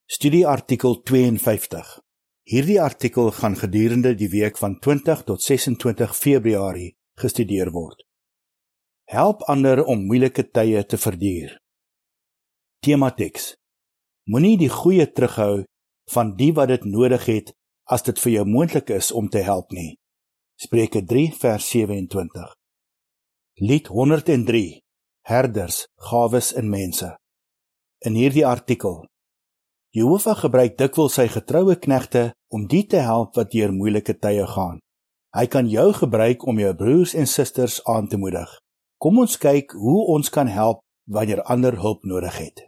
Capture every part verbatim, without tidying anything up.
Studieartikel tweeënvyftig. Hierdie artikel gaan gedurende die week van twintig tot sesentwintig Februarie gestudeer word. Help ander om moeilike tye te verduur. Temateks. Moenie die goeie terughou van die wat dit nodig het as dit vir jou moontlik is om te help nie. Spreuke drie vers sewe-en-twintig. Lied honderd en drie. Herders, gawes en mense. In hierdie artikel. Jehova gebruik dikwels sy getroue knegte om die te help wat deur moeilike tye gaan. Hy kan jou gebruik om jou broers en susters aan te moedig. Kom ons kyk hoe ons kan help wanneer ander hulp nodig het.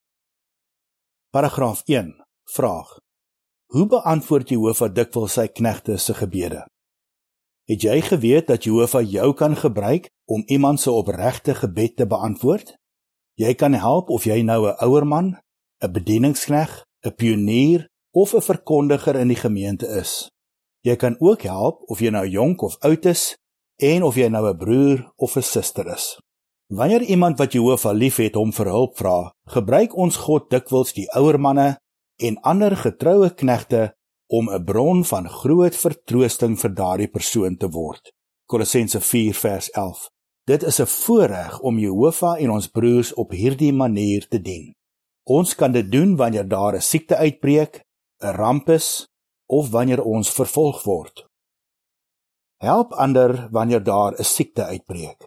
Paragraaf een. Vraag. Hoe beantwoord Jehova dikwels sy knegte se gebede? Het jy geweet dat Jehova jou kan gebruik om iemand se opregte gebed te beantwoord? Jy kan help of jy nou 'n ouer man, 'n bedieningskneg, 'n pionier of 'n verkondiger in die gemeente is. Jy kan ook help of jy nou jonk of oud is en of jy nou 'n broer of 'n suster is. Wanneer iemand wat Jehova liefhet hom vir hulp vra, gebruik ons God dikwels die ouer manne en ander getroue knegte om 'n bron van groot vertroosting vir daardie persoon te word. Kolossense vier vers elf. Dit is 'n voorreg om Jehova en ons broers op hierdie manier te dien. Ons kan dit doen wanneer daar 'n siekte uitbreek, 'n ramp is, of wanneer ons vervolg word. Help ander wanneer daar 'n siekte uitbreek.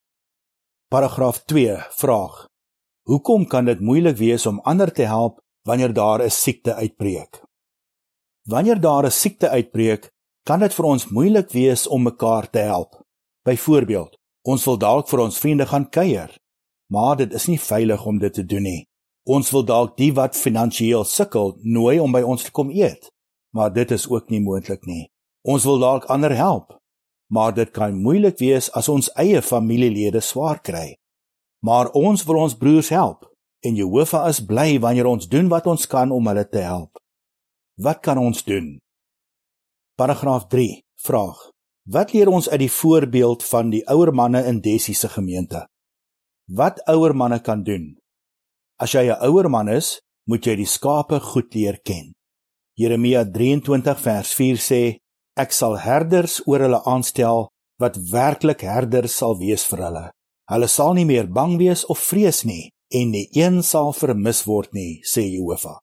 Paragraaf twee. Vraag. Hoekom kan dit moeilik wees om ander te help wanneer daar 'n siekte uitbreek? Wanneer daar 'n siekte uitbreek, kan dit vir ons moeilik wees om mekaar te help. Byvoorbeeld, ons wil dalk vir ons vriende gaan kuier, maar dit is nie veilig om dit te doen nie. Ons wil dalk die wat finansiëel sukkel nooi om by ons te kom eet, maar dit is ook nie moontlik nie. Ons wil dalk ander help, maar dit kan moeilik wees as ons eie familielede swaar kry. Maar ons wil ons broers help, en Jehova is bly wanneer ons doen wat ons kan om hulle te help. Wat kan ons doen? Paragraaf drie. Vraag. Wat leer ons uit die voorbeeld van die ouer manne in Desi se gemeente? Wat ouer manne kan doen? As jy 'n ouer man is, moet jy die skape goed leer ken. Jeremia drieëntwintig vers vier sê, ek sal herders oor hulle aanstel, wat werklik herders sal wees vir hulle. Hulle sal nie meer bang wees of vrees nie, en nie een sal vermis word nie, sê Jehova.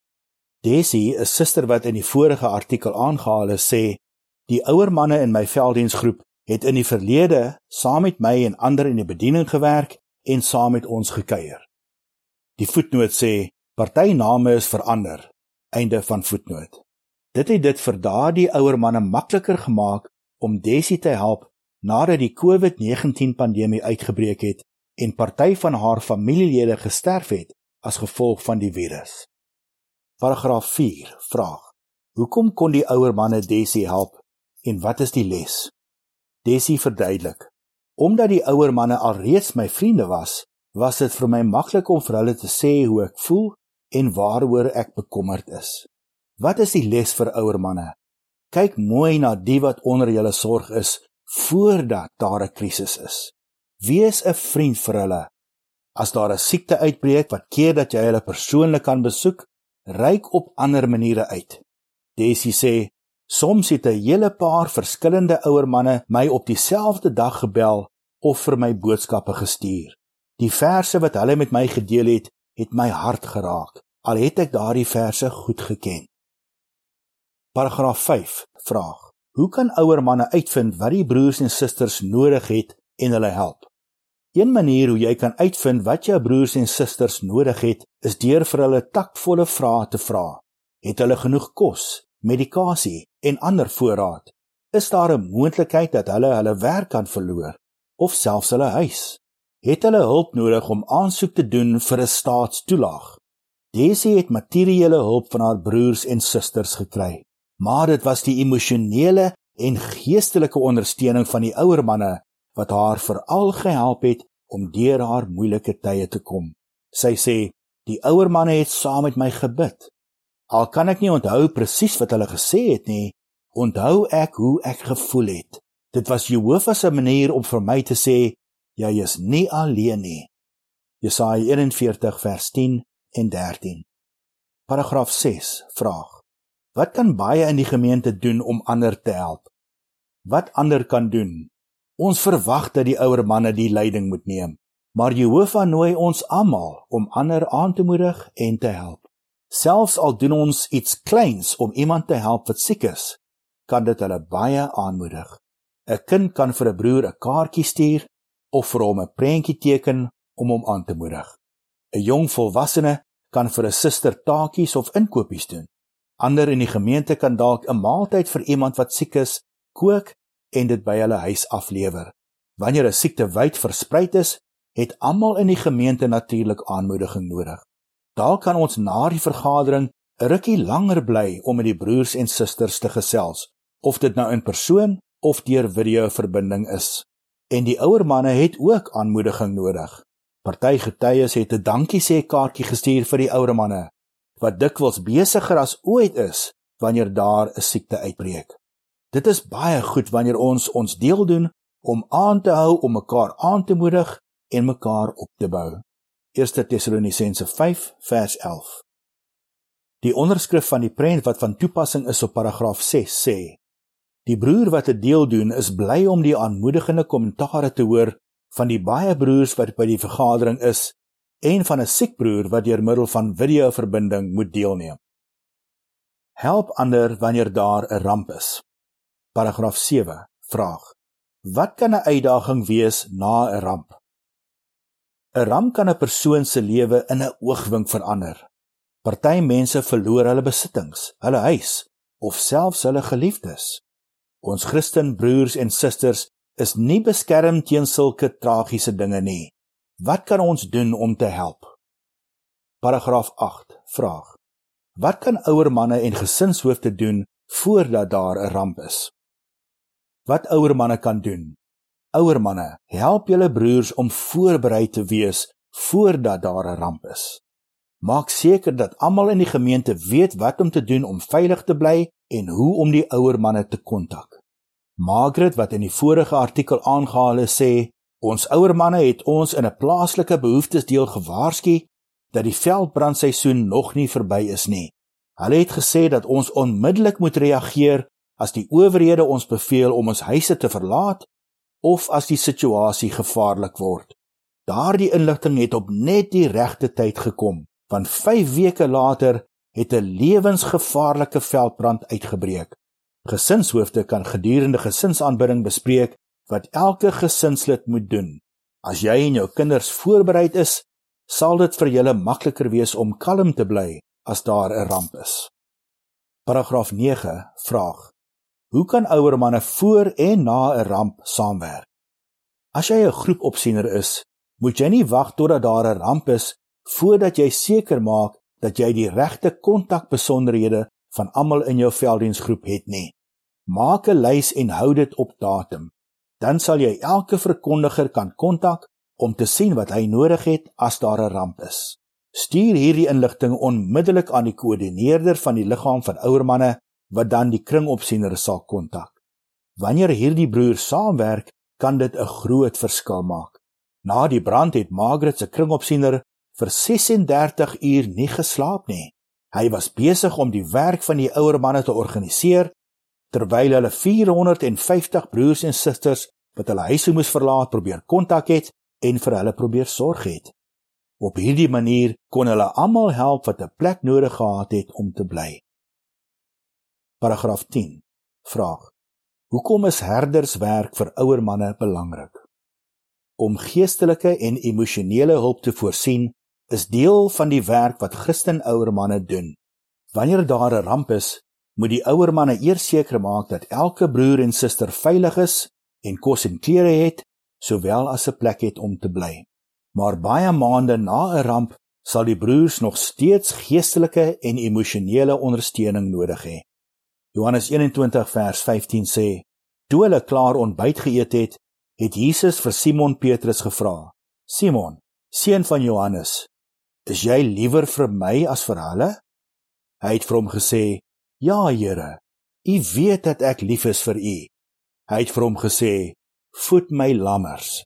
Desi, 'n suster wat in die vorige artikel aangehaal is, sê, die ouer manne in my velddiensgroep het in die verlede saam met my en ander in die bediening gewerk en saam met ons gekuier. Die voetnoot sê, party name is verander, einde van voetnoot. Dit het dit vir daardie ouer manne makliker gemaak om Desi te help nadat die COVID negentien pandemie uitgebreek het en party van haar familielede gesterf het as gevolg van die virus. Paragraaf vier. Vraag. Hoekom kon die ouer manne Desi help en wat is die les? Desi verduidelik. Omdat die ouer manne alreeds my vriende was, was dit vir my maklik om vir hulle te sê hoe ek voel en waaroor ek bekommerd is. Wat is die les vir ouer manne? Kyk mooi na die wat onder julle sorg is, voordat daar 'n krisis is. Wees 'n vriend vir hulle. As daar 'n siekte uitbreek wat keer dat jy hulle persoonlik kan besoek, reik op ander maniere uit. Desi sê, soms het 'n hele paar verskillende ouer manne my op dieselfde dag gebel of vir my boodskappe gestuur. Die verse wat hulle met my gedeel het, het my hart geraak, al het ek daardie verse goed geken. Paragraaf vyf. Vraag. Hoe kan ouer manne uitvind wat die broers en susters nodig het en hulle help? Een manier hoe jy kan uitvind wat jou broers en susters nodig het, is deur vir hulle taktvolle vrae te vra. Het hulle genoeg kos, medikasie en ander voorraad? Is daar 'n moontlikheid dat hulle hulle werk kan verloor, of selfs hulle huis? Het hulle hulp nodig om aansoek te doen vir 'n staatstoelaag? Desi het materiële hulp van haar broers en susters gekry, maar dit was die emosionele en geestelike ondersteuning van die ouer manne wat haar veral gehelp het om deur haar moeilike tye te kom. Sy sê, die ouer manne het saam met my gebid. Al kan ek nie onthou presies wat hulle gesê het nie, onthou ek hoe ek gevoel het. Dit was Jehova se manier om vir my te sê, jy is nie alleen nie. Jesaja eenenveertig vers tien en dertien. Paragraaf ses, vraag. Wat kan baie in die gemeente doen om ander te help? Wat ander kan doen? Ons verwag dat die ouer manne die leiding moet neem, maar Jehova nooi ons almal om ander aan te moedig en te help. Selfs al doen ons iets kleins om iemand te help wat siek is, kan dit hulle baie aanmoedig. 'n Kind kan vir 'n broer 'n kaartjie stuur of vir hom 'n prentjie teken om hom aan te moedig. 'n Jong volwassene kan vir 'n suster taakies of inkopies doen. Ander in die gemeente kan dalk 'n maaltyd vir iemand wat siek is, kook en dit by hulle huis aflewer. Wanneer 'n siekte wyd verspreid is, het almal in die gemeente natuurlik aanmoediging nodig. Daar kan ons na die vergadering 'n rukkie langer bly om met die broers en susters te gesels, of dit nou in persoon of deur videoverbinding is. En die ouer manne het ook aanmoediging nodig. Party getuies het 'n dankie sê kaartjie gestuur vir die ouer manne, wat dikwels besiger as ooit is wanneer daar 'n siekte uitbreek. Dit is baie goed wanneer ons ons deel doen om aan te hou, om mekaar aan te moedig en mekaar op te bou. Eerste Tessalonisense vyf vers elf. Die onderskrif van die prent wat van toepassing is op paragraaf ses sê: Die broer wat 'n deel doen is bly om die aanmoedigende kommentare te hoor van die baie broers wat by die vergadering is en van 'n siek broer wat deur middel van videoverbinding moet deelneem. Help ander wanneer daar 'n ramp is. Paragraaf sewe, vraag. Wat kan 'n uitdaging wees na 'n ramp? 'n Ramp kan 'n persoon se lewe in 'n oogwink verander. Party mense verloor hulle besittings, hulle huis of selfs hulle geliefdes. Ons Christen broers en susters is nie beskerm teen sulke tragiese dinge nie. Wat kan ons doen om te help? Paragraaf agt, vraag. Wat kan ouer manne en gesinshoofde doen voordat daar 'n ramp is? Wat ouer manne kan doen? Ouer manne, help julle broers om voorberei te wees voordat daar 'n ramp is. Maak seker dat almal in die gemeente weet wat om te doen om veilig te bly en hoe om die ouer manne te kontak. Margaret, wat in die vorige artikel aangehaal is, sê, ons ouer manne het ons in 'n plaaslike behoeftesdeel gewaarsku dat die veldbrandseisoen nog nie verby is nie. Hulle het gesê dat ons onmiddellik moet reageer as die owerhede ons beveel om ons huise te verlaat of as die situasie gevaarlik word. Daardie inligting het op net die regte tyd gekom, want vyf weke later het 'n lewensgevaarlike veldbrand uitgebreek. Gesinshoofde kan gedurende gesinsaanbidding bespreek wat elke gesinslid moet doen. As jy en jou kinders voorbereid is, sal dit vir julle makliker wees om kalm te bly as daar 'n ramp is. Paragraaf nege, vraag. Hoe kan ouer manne voor en na 'n ramp saamwerk? As jy 'n groepopsiener is, moet jy nie wag totdat daar 'n ramp is voordat jy seker maak dat jy die regte kontakbesonderhede van almal in jou velddiensgroep het nie. Maak 'n lys en hou dit op datum. Dan sal jy elke verkondiger kan kontak om te sien wat hy nodig het as daar 'n ramp is. Stuur hierdie inligting onmiddellik aan die koördineerder van die liggaam van ouer manne wat dan die kringopsiener sal kontak. Wanneer hierdie broers saamwerk, kan dit 'n groot verskil maak. Na die brand het Margaret se kringopsiener vir ses en dertig uur nie geslaap nie. Hy was besig om die werk van die ouer manne te organiseer, terwyl hulle vier honderd vyftig broers en susters wat hulle huise moes verlaat probeer kontak het en vir hulle probeer sorg het. Op hierdie manier kon hulle almal help wat 'n plek nodig gehad het om te bly. Paragraaf tien. Vraag. Hoekom is herderswerk vir ouer manne belangrik? Om geestelike en emosionele hulp te voorsien is deel van die werk wat Christen ouer manne doen. Wanneer daar 'n ramp is, moet die ouer manne eers seker maak dat elke broer en suster veilig is en kos en klere het, sowel as 'n plek het om te bly. Maar baie maande na 'n ramp sal die broers nog steeds geestelike en emosionele ondersteuning nodig hê. Johannes eenentwintig vers vyftien sê, toe hulle klaar ontbyt geëet het, het Jesus vir Simon Petrus gevra, Simon, seun van Johannes, is jy liewer vir my as vir hulle? Hy het vir hom gesê, ja, Here, U weet dat ek lief is vir U. Hy het vir hom gesê, voed my lammers.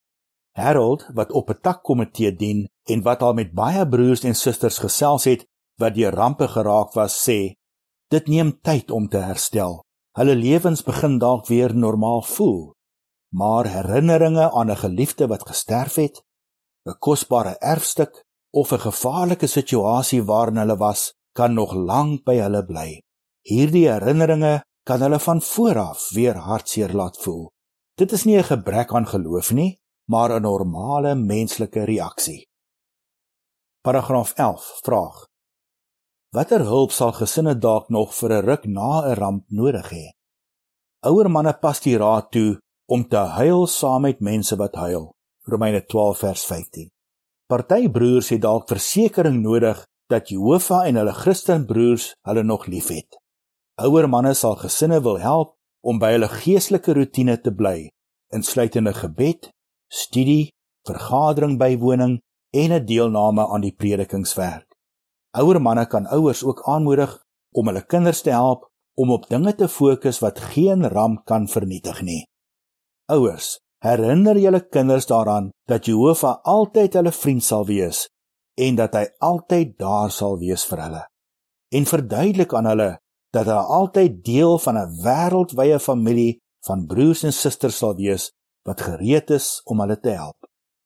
Harold, wat op 'n takkomitee dien en wat al met baie broers en susters gesels het, wat deur rampe geraak was, sê, dit neem tyd om te herstel. Hulle lewens begin dalk weer normaal voel, maar herinneringe aan 'n geliefde wat gesterf het, 'n kosbare erfstuk of 'n gevaarlike situasie waarin hulle was, kan nog lank by hulle bly. Hierdie herinneringe kan hulle van vooraf weer hartseer laat voel. Dit is nie 'n gebrek aan geloof nie, maar 'n normale menslike reaksie. Paragraaf elf, vraag. Watter hulp sal gesinne dalk nog vir 'n ruk na 'n ramp nodig hê? Ouer manne pas die raad toe om te huil saam met mense wat huil. Romeine twaalf vers vyftien. Party broers het dalk versekering nodig dat Jehova en hulle Christen broers hulle nog liefhet. Ouer manne sal gesinne wil help om by hulle geestelike roetine te bly, insluitende gebed, studie, vergadering bywoning en 'n deelname aan die predikingswerk. Ouer manne kan ouers ook aanmoedig om hulle kinders te help om op dinge te fokus wat geen ramp kan vernietig nie. Ouers, herinner julle kinders daaraan dat Jehova altyd hulle vriend sal wees en dat hy altyd daar sal wees vir hulle. En verduidelik aan hulle dat hy altyd deel van 'n wêreldwye familie van broers en susters sal wees wat gereed is om hulle te help.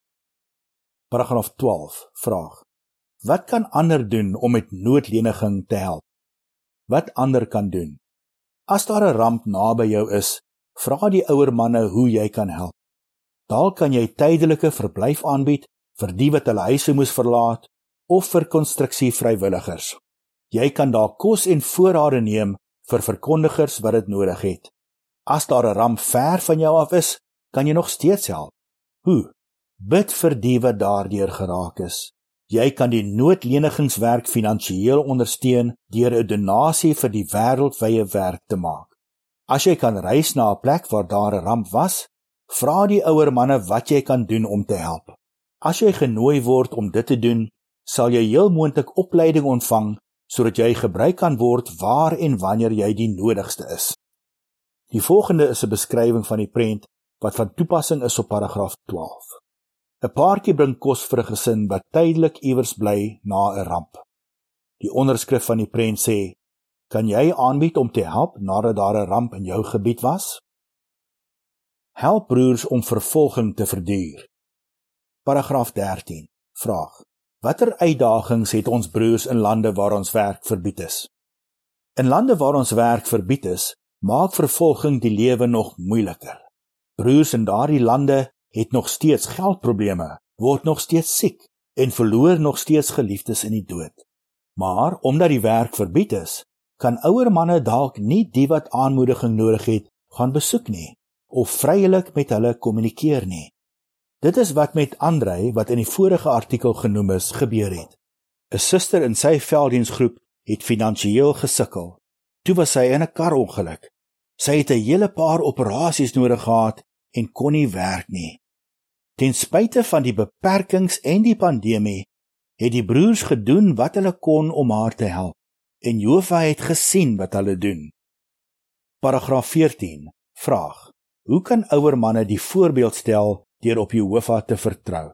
Paragraaf twaalf, vraag. Wat kan ander doen om met noodleniging te help? Wat ander kan doen? As daar 'n ramp naby jou is, vra die ouer manne hoe jy kan help. Dalk kan jy tydelike verblyf aanbied vir die wat hulle huise moes verlaat of vir konstruksievrywilligers. Jy kan dalk kos en voorrade neem vir verkondigers wat dit nodig het. As daar 'n ramp ver van jou af is, kan jy nog steeds help. Hoe? Bid vir die wat daardeur geraak is. Jy kan die noodlenigingswerk finansiëel ondersteun deur 'n donasie vir die wêreldwye werk te maak. As jy kan reis na 'n plek waar daar 'n ramp was, vra die ouer manne wat jy kan doen om te help. As jy genooi word om dit te doen, sal jy heel moontlik opleiding ontvang sodat jy gebruik kan word waar en wanneer jy die nodigste is. Die volgende is 'n beskrywing van die prent wat van toepassing is op paragraaf twaalf. 'n Paartjie bring kos vir 'n gesin wat tydelik iewers bly na 'n ramp. Die onderskrif van die prent sê, kan jy aanbied om te help nadat daar 'n ramp in jou gebied was? Help broers om vervolging te verduur. Paragraaf dertien, vraag. Watter uitdagings het ons broers in lande waar ons werk verbied is? In lande waar ons werk verbied is, maak vervolging die lewe nog moeiliker. Broers in daardie lande het nog steeds geldprobleme, word nog steeds siek en verloor nog steeds geliefdes in die dood. Maar omdat die werk verbied is, kan ouer manne dalk nie die wat aanmoediging nodig het gaan besoek nie of vrylik met hulle kommunikeer nie. Dit is wat met Andrei, wat in die vorige artikel genoem is, gebeur het. 'n Suster in sy velddiensgroep het finansiëel gesukkel. Toe was sy in 'n karongeluk. Sy het 'n hele paar operasies nodig gehad en kon nie werk nie. Ten spyte van die beperkings en die pandemie, het die broers gedoen wat hulle kon om haar te help, en Jehova het gesien wat hulle doen. Paragraaf veertien, vraag. Hoe kan ouer manne die voorbeeld stel deur op Jehova te vertrou?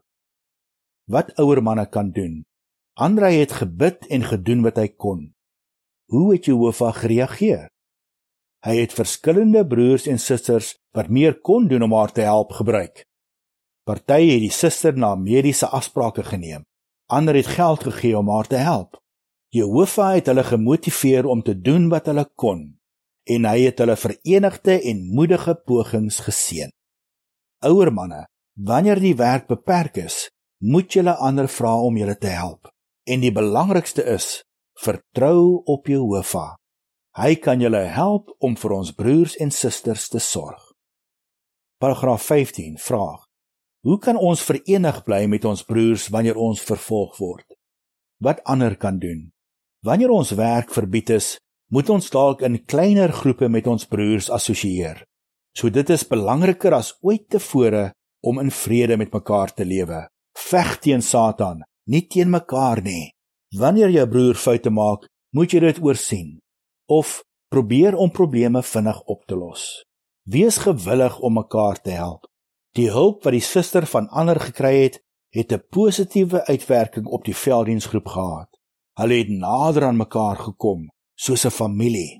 Wat ouer manne kan doen? Andrei het gebid en gedoen wat hy kon. Hoe het Jehova gereageer? Hy het verskillende broers en susters wat meer kon doen om haar te help gebruik. Party het die suster na mediese afsprake geneem. Ander het geld gegee om haar te help. Jehova het hulle gemotiveer om te doen wat hulle kon, en hy het hulle verenigde en moedige pogings geseën. Ouer manne, wanneer die werk beperk is, moet julle ander vra om julle te help. En die belangrikste is, vertrou op Jehova. Hy kan julle help om vir ons broers en susters te sorg. Paragraaf vyftien, vraag. Hoe kan ons verenig bly met ons broers wanneer ons vervolg word? Wat ander kan doen? Wanneer ons werk verbied is, moet ons dalk in kleiner groepe met ons broers assosieer. So dit is belangriker as ooit tevore om in vrede met mekaar te lewe. Veg teen Satan, nie teen mekaar nie. Wanneer jou broer foute maak, moet jy dit oorsien. Of probeer om probleme vinnig op te los. Wees gewillig om mekaar te help. Die hulp wat die suster van ander gekry het, het 'n positiewe uitwerking op die velddiensgroep gehad. Hulle het nader aan mekaar gekom, soos 'n familie.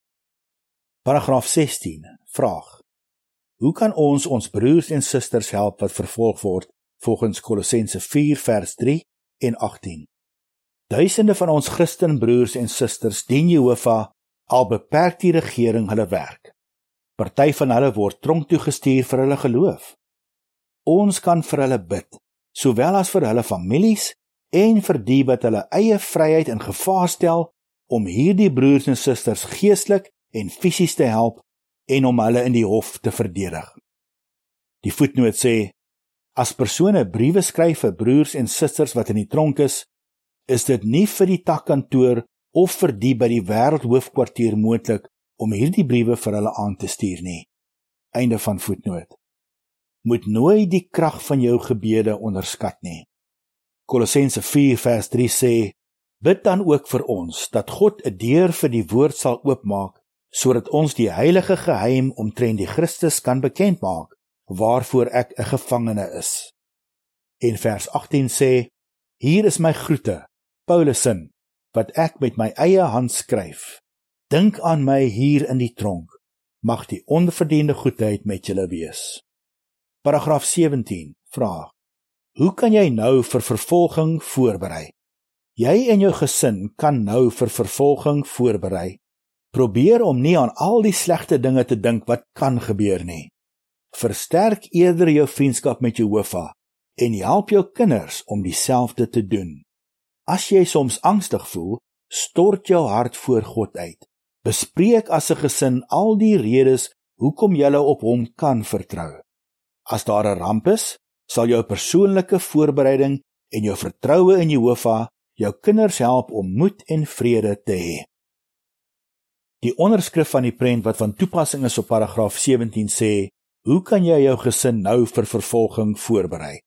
Paragraaf sestien, vraag. Hoe kan ons ons broers en susters help wat vervolg word volgens Kolossense vier vers drie en agttien? Duisende van ons Christen broers en susters dien Jehova, al beperk die regering hulle werk. Party van hulle word tronk toe gestuur vir hulle geloof. Ons kan vir hulle bid, sowel as vir hulle families en vir die wat hulle eie vryheid in gevaar stel om hierdie broers en susters geestelik en fisies te help en om hulle in die hof te verdedig. Die voetnoot sê, as persone briewe skryf vir broers en susters wat in die tronk is, is dit nie vir die takkantoor of vir die by die wêreldhoofkwartier moontlik om hierdie briewe vir hulle aan te stuur nie. Einde van voetnoot. Moet nooit die krag van jou gebede onderskat nie. Kolossense vier vers drie sê, bid dan ook vir ons, dat God 'n deur vir die woord sal oopmaak, sodat ons die heilige geheim omtrent die Christus kan bekend maak, waarvoor ek 'n gevangene is. En vers agttien sê, hier is my groete, Paulus sin, wat ek met my eie hand skryf. Dink aan my hier in die tronk, mag die onverdiende goedheid met julle wees. Paragraaf sewentien, vraag. Hoe kan jy nou vir vervolging voorberei? Jy en jou gesin kan nou vir vervolging voorberei. Probeer om nie aan al die slegte dinge te dink wat kan gebeur nie. Versterk eerder jou vriendskap met Jehova en help jou kinders om dieselfde te doen. As jy soms angstig voel, stort jou hart voor God uit. Bespreek as 'n gesin al die redes hoekom julle op hom kan vertrou. As daar 'n ramp is, sal jou persoonlike voorbereiding en jou vertroue in Jehova jou kinders help om moed en vrede te hê. Die onderskrif van die prent wat van toepassing is op paragraaf sewentien sê, hoe kan jy jou gesin nou vir vervolging voorberei?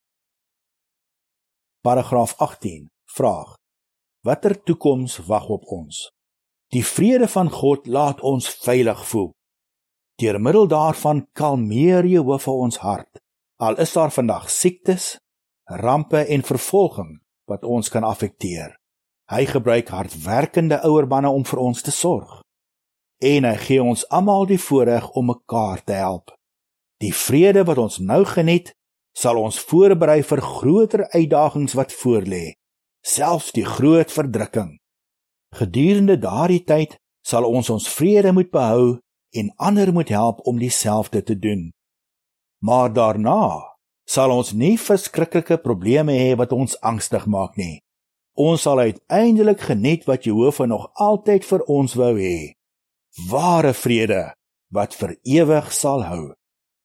Paragraaf agttien, vraag. Watter toekoms wag op ons? Die vrede van God laat ons veilig voel. Deur middel daarvan kalmeer Jehova ons hart, al is daar vandag siektes, rampe en vervolging wat ons kan affekteer. Hy gebruik hardwerkende ouer manne om vir ons te sorg. En hy gee ons almal die voorreg om mekaar te help. Die vrede wat ons nou geniet, sal ons voorberei vir groter uitdagings wat voorlê, selfs die groot verdrukking. Gedurende daardie tyd sal ons ons vrede moet behou en ander moet help om dieselfde te doen. Maar daarna sal ons nie verskriklike probleme hê wat ons angstig maak nie. Ons sal uiteindelik geniet wat Jehova nog altyd vir ons wou hê. Ware vrede wat vir ewig sal hou.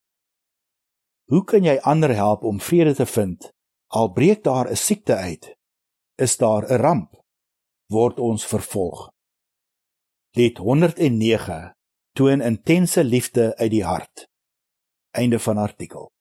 Hoe kan jy ander help om vrede te vind, al breek daar 'n siekte uit? Is daar 'n ramp? Word ons vervolg? Lied honderd en nege toon intense liefde uit die hart. Einde van artikel.